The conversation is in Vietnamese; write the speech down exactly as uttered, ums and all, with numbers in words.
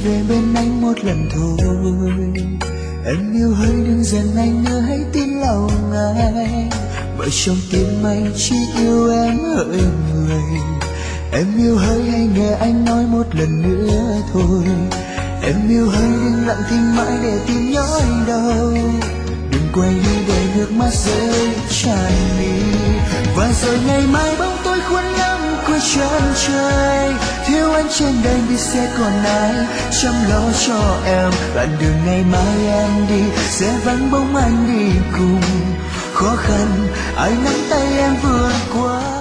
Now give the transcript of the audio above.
về bên anh một lần thôi. Em yêu hỡi đừng giận anh nữa, hãy tin lòng anh, bởi trong tim anh chỉ yêu em hỡi người. Em yêu hỡi hãy nghe anh nói một lần nữa thôi. Em yêu hỡi đừng lặng thinh mãi để tim nhói đau, đừng quay đi để nước mắt rơi tràn mi. Và rồi ngày mai bóng tối khuất lắm cuối chân trời, thiếu anh trên đời biết sẽ còn ai chăm lo cho em. Đoạn đường ngày mai em đi sẽ vắng bóng anh đi cùng, khó khăn ai nắm tay em vượt qua.